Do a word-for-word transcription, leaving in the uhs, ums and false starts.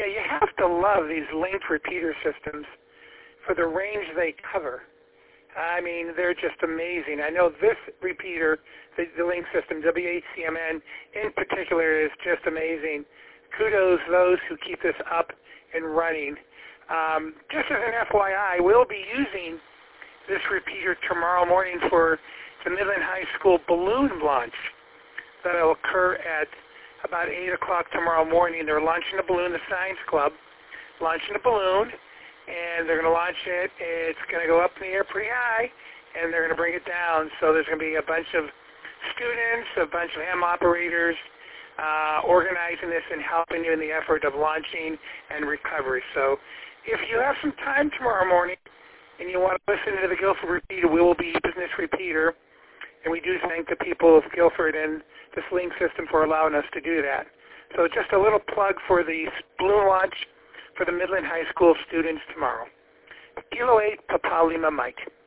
you have to love these linked repeater systems for the range they cover. I mean, they're just amazing. I know this repeater, the, the link system, W H C M N in particular, is just amazing. Kudos to those who keep this up and running. Um, just as an F Y I, we'll be using this repeater tomorrow morning for the Midland High School balloon launch that will occur at about eight o'clock tomorrow morning. They're launching a balloon, the Science Club, launching a balloon, and they're going to launch it. It's going to go up in the air pretty high, and they're going to bring it down. So there's going to be a bunch of students, a bunch of ham operators uh, organizing this and helping you in the effort of launching and recovery. So if you have some time tomorrow morning and you want to listen to the Guilford Repeater, we will be using this repeater. And we do thank the people of Guilford and this link system for allowing us to do that. So just a little plug for the balloon launch for the Midland High School students tomorrow. Kilo eight, Papa Lima Mike.